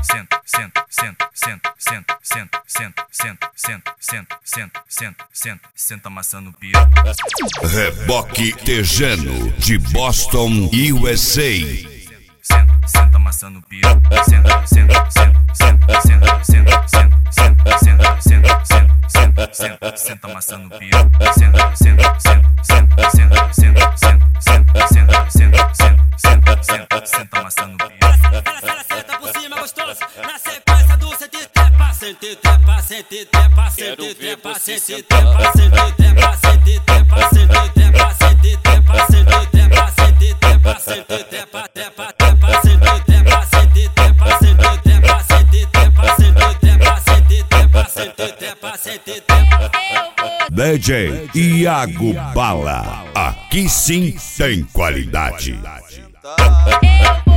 senta, senta, senta, senta, senta, senta, senta, senta, senta, senta, senta, senta, senta, senta amassando o pior. Reboque Tejano, de Boston, USA. Senta amassando o pior. Senta, senta, senta, senta, senta, senta, senta, senta, senta, senta, senta, senta amassando o pior. Senta, senta, senta, senta, senta, senta, senta, senta, senta, senta, senta, senta amassando o pior. Ela senta por cima gostoso, na sequência do sente trepa, sente trepa, sente trepa, sente trepa, sente trepa, sente trepa, sente trepa, sente trepa, sente trepa, sente trepa, sente trepa, sente trepa, trepa, trepa, sente trepa, sente trepa, sente trepa, sente trepa, sente trepa, sente trepa, sente trepa, sente trepa. DJ Iago Bala, aqui sim tem qualidade.